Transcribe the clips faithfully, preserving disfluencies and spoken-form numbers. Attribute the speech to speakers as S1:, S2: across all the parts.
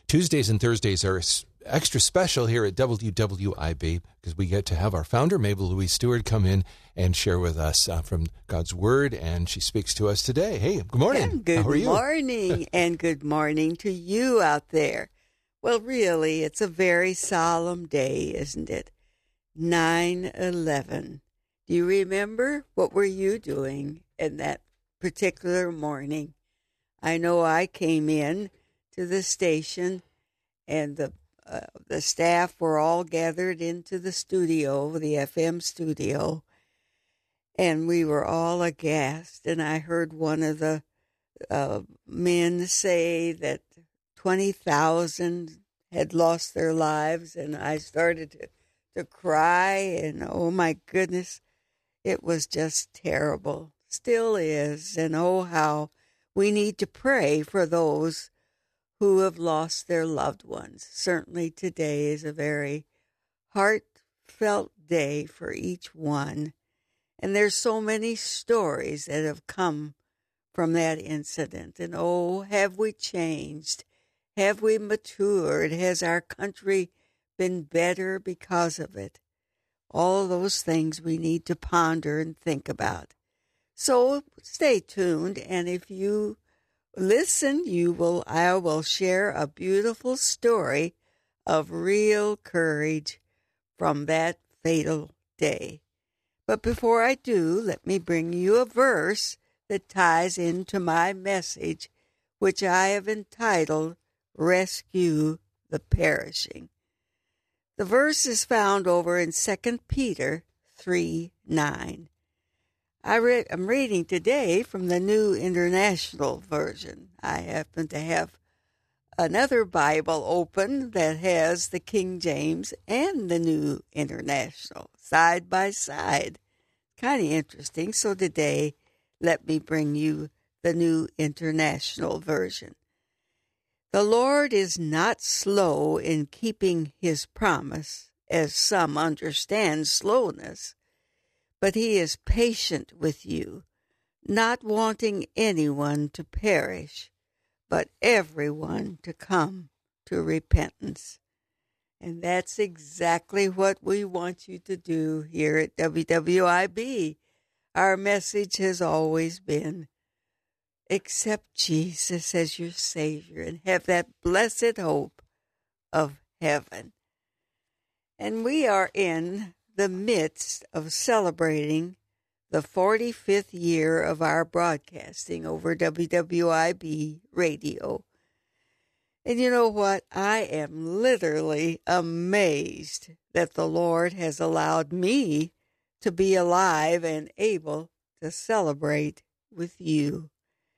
S1: Tuesdays and Thursdays are s- extra special here at W W I B because we get to have our founder, Mabel Louise Stewart, come in and share with us uh, from God's Word, and she speaks to us today. Hey, good morning.
S2: And good
S1: How are you?
S2: morning, and good morning to you out there. Well, really, it's a very solemn day, isn't it? nine eleven. Do you remember? What were you doing in that particular morning? I know I came in to the station, and the uh, the staff were all gathered into the studio, the F M studio, and we were all aghast. And I heard one of the uh, men say that twenty thousand had lost their lives, and I started to, to cry, and oh my goodness, it was just terrible. Still is, and oh how we need to pray for those who have lost their loved ones. Certainly today is a very heartfelt day for each one. And there's so many stories that have come from that incident. And oh, have we changed? Have we matured? Has our country been better because of it? All of those things we need to ponder and think about. So stay tuned, and if you listen, you will I will share a beautiful story of real courage from that fatal day. But before I do, let me bring you a verse that ties into my message, which I have entitled, Rescue the Perishing. The verse is found over in Second Peter three nine. I read, I'm reading today from the New International Version. I happen to have another Bible open that has the King James and the New International side by side. Kind of interesting. So today, let me bring you the New International Version. The Lord is not slow in keeping his promise, as some understand slowness, but he is patient with you, not wanting anyone to perish, but everyone to come to repentance. And that's exactly what we want you to do here at W W I B. Our message has always been, accept Jesus as your Savior and have that blessed hope of heaven. And we are in the midst of celebrating the forty-fifth year of our broadcasting over W W I B radio. And you know what? I am literally amazed that the Lord has allowed me to be alive and able to celebrate with you.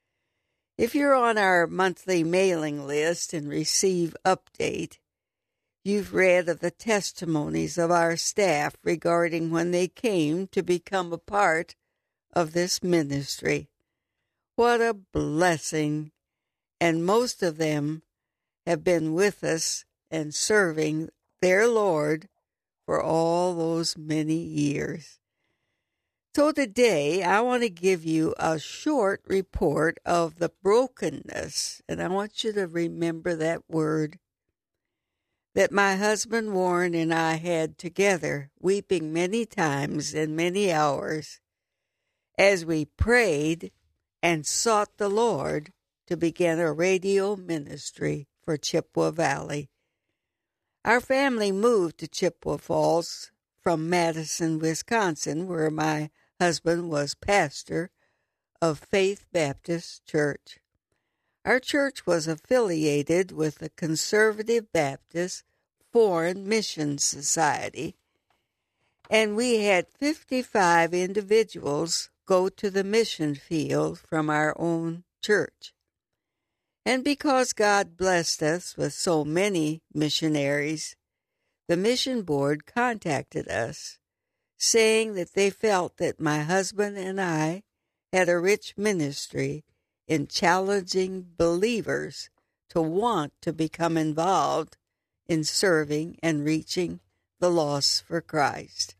S2: If you're on our monthly mailing list and receive update, you've read of the testimonies of our staff regarding when they came to become a part of this ministry. What a blessing! And most of them have been with us and serving their Lord for all those many years. So today, I want to give you a short report of the brokenness, and I want you to remember that word, that my husband Warren and I had together, weeping many times and many hours, as we prayed and sought the Lord to begin a radio ministry for Chippewa Valley. Our family moved to Chippewa Falls from Madison, Wisconsin, where my husband was pastor of Faith Baptist Church. Our church was affiliated with the Conservative Baptist Foreign Mission Society, and we had fifty-five individuals go to the mission field from our own church. And because God blessed us with so many missionaries, the mission board contacted us, saying that they felt that my husband and I had a rich ministry in challenging believers to want to become involved in serving and reaching the lost for Christ.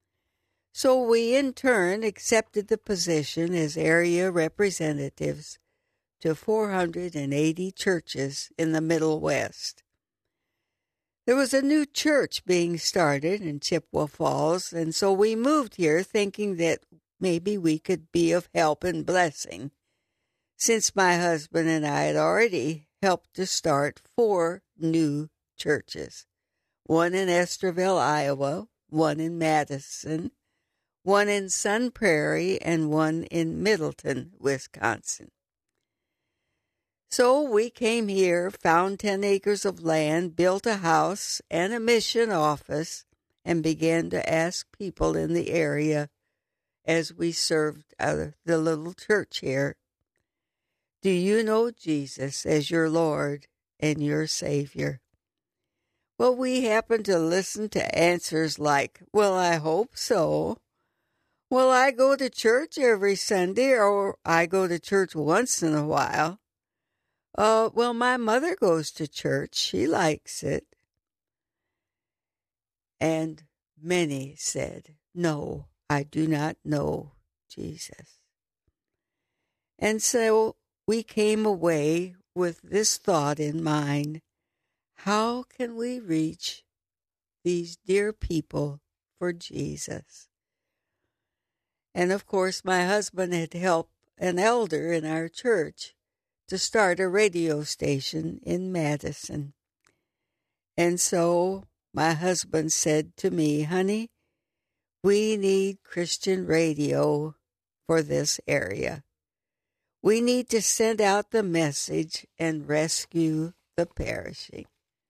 S2: So we in turn accepted the position as area representatives to four hundred eighty churches in the Middle West. There was a new church being started in Chippewa Falls, and so we moved here thinking that maybe we could be of help and blessing, since my husband and I had already helped to start four new churches, one in Estherville, Iowa, one in Madison, one in Sun Prairie, and one in Middleton, Wisconsin. So we came here, found ten acres of land, built a house and a mission office, and began to ask people in the area as we served uh, the little church here, do you know Jesus as your Lord and your Savior? Well, we happened to listen to answers like, well, I hope so. Well, I go to church every Sunday, or I go to church once in a while. Uh, well, my mother goes to church. She likes it. And many said, no, I do not know Jesus. And so we came away with this thought in mind. How can we reach these dear people for Jesus? And of course, my husband had helped an elder in our church to start a radio station in Madison. And so my husband said to me, honey, we need Christian radio for this area. We need to send out the message and rescue the perishing.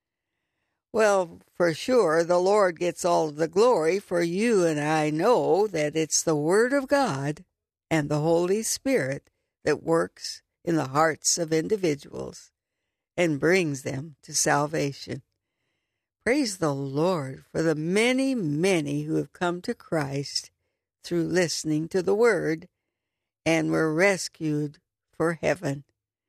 S2: Well, for sure, the Lord gets all of the glory, for you and I know that it's the Word of God and the Holy Spirit that works in the hearts of individuals and brings them to salvation. Praise the Lord for the many, many who have come to Christ through listening to the Word and were rescued for heaven.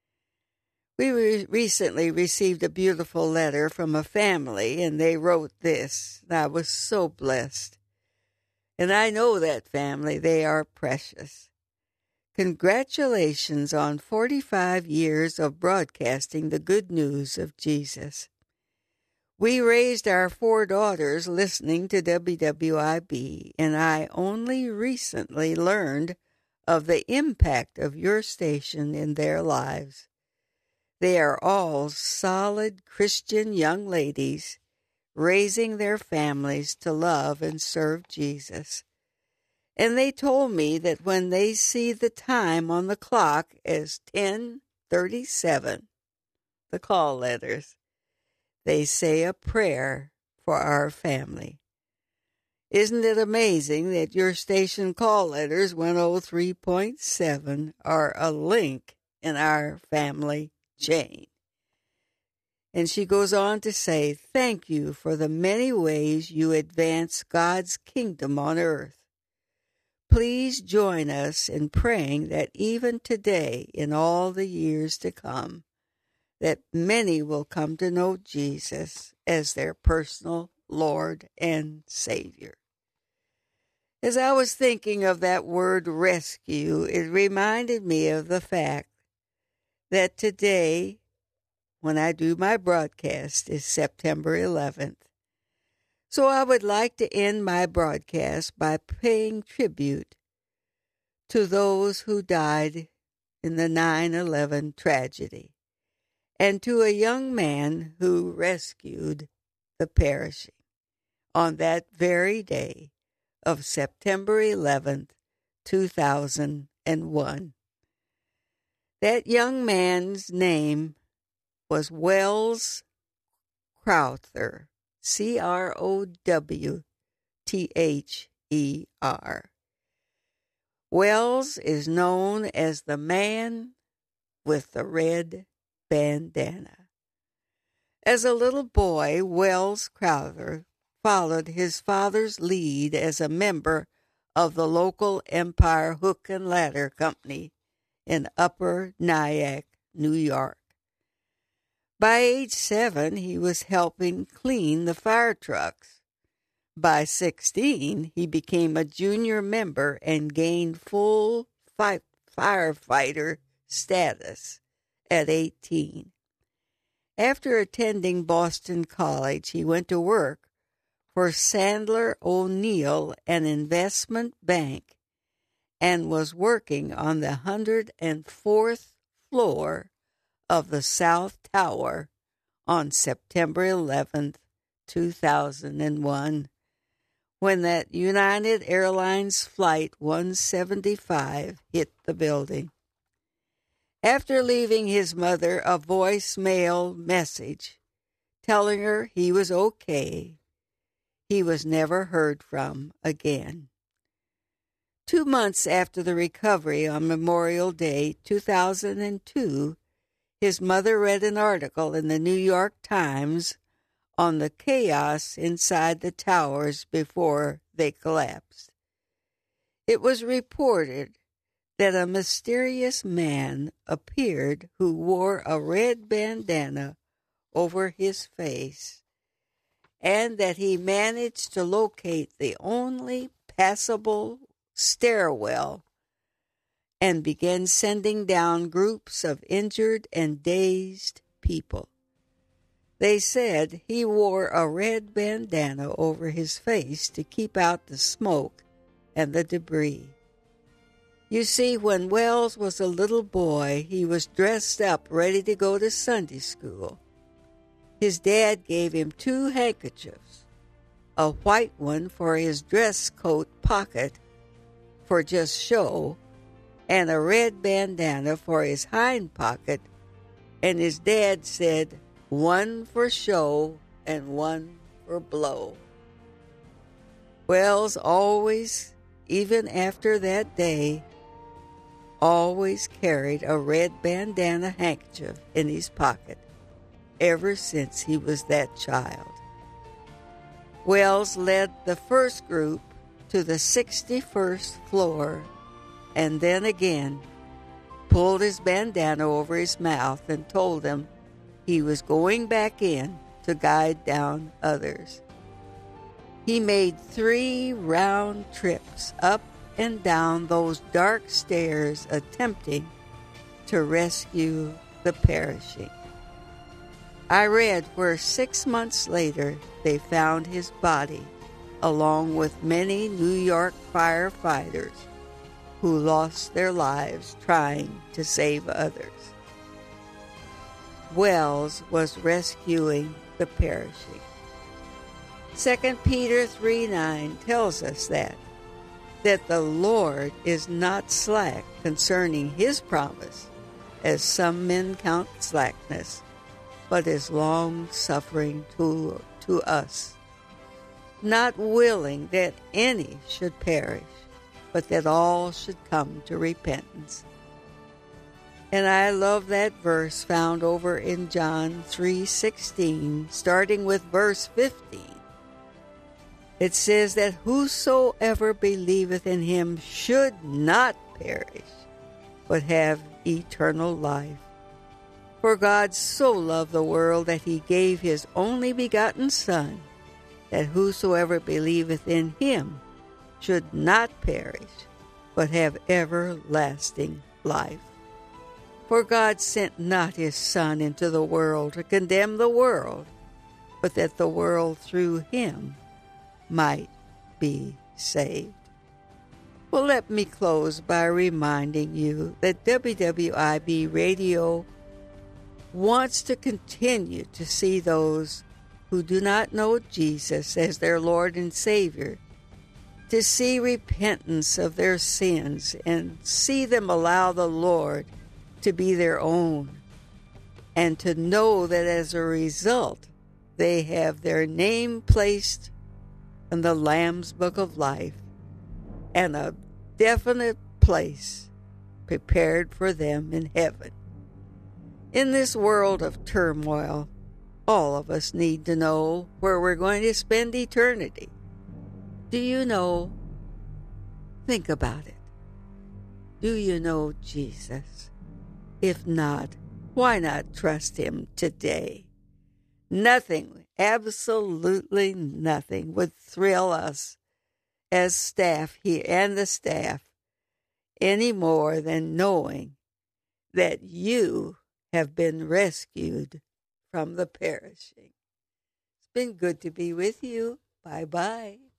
S2: We re- recently received a beautiful letter from a family, and they wrote this. And I was so blessed. And I know that family. They are precious. Congratulations on forty-five years of broadcasting the good news of Jesus. We raised our four daughters listening to W W I B, and I only recently learned of the impact of your station in their lives. They are all solid Christian young ladies raising their families to love and serve Jesus. And they told me that when they see the time on the clock as ten thirty-seven, the call letters, they say a prayer for our family. Isn't it amazing that your station call letters one oh three point seven are a link in our family chain? And she goes on to say, thank you for the many ways you advance God's kingdom on earth. Please join us in praying that even today, in all the years to come, that many will come to know Jesus as their personal Lord and Savior. As I was thinking of that word rescue, it reminded me of the fact that today, when I do my broadcast, is September eleventh. So I would like to end my broadcast by paying tribute to those who died in the nine eleven tragedy, and to a young man who rescued the perishing on that very day of September eleventh, two thousand one. That young man's name was Wells Crowther, C R O W T H E R. Wells is known as the man with the red bandana. As a little boy, Wells Crowther followed his father's lead as a member of the local Empire Hook and Ladder Company in Upper Nyack, New York. By age seven, he was helping clean the fire trucks. By sixteen, he became a junior member and gained full fi- firefighter status. at eighteen. After attending Boston College, he went to work for Sandler O'Neill, an investment bank, and was working on the one hundred fourth floor of the South Tower on September eleventh, two thousand one, when that United Airlines Flight one seventy-five hit the building. After leaving his mother a voicemail message telling her he was okay, he was never heard from again. Two months after the recovery on Memorial Day two thousand two, his mother read an article in the New York Times on the chaos inside the towers before they collapsed. It was reported that a mysterious man appeared who wore a red bandana over his face, and that he managed to locate the only passable stairwell and began sending down groups of injured and dazed people. They said he wore a red bandana over his face to keep out the smoke and the debris. You see, when Wells was a little boy, he was dressed up ready to go to Sunday school. His dad gave him two handkerchiefs, a white one for his dress coat pocket for just show, and a red bandana for his hind pocket, and his dad said, one for show and one for blow. Wells always, even after that day, always carried a red bandana handkerchief in his pocket, ever since he was that child. Wells led the first group to the sixty-first floor, and then again pulled his bandana over his mouth and told them he was going back in to guide down others. He made three round trips up and down those dark stairs attempting to rescue the perishing. I read where six months later they found his body, along with many New York firefighters who lost their lives trying to save others. Wells was rescuing the perishing. Second Peter three nine tells us that, that the Lord is not slack concerning his promise, as some men count slackness, but is long-suffering to, to us, not willing that any should perish, but that all should come to repentance. And I love that verse found over in John three sixteen, starting with verse fifteen. It says that whosoever believeth in him should not perish, but have eternal life. For God so loved the world that he gave his only begotten Son, that whosoever believeth in him should not perish, but have everlasting life. For God sent not his Son into the world to condemn the world, but that the world through him might be saved. Well, let me close by reminding you that W W I B Radio wants to continue to see those who do not know Jesus as their Lord and Savior, to see repentance of their sins and see them allow the Lord to be their own, and to know that as a result they have their name placed in the Lamb's Book of Life and a definite place prepared for them in heaven. In this world of turmoil, all of us need to know where we're going to spend eternity. Do you know? Think about it. Do you know Jesus? If not, why not trust him today? Nothing, absolutely nothing would thrill us as staff here and the staff any more than knowing that you have been rescued from the perishing. It's been good to be with you. Bye-bye.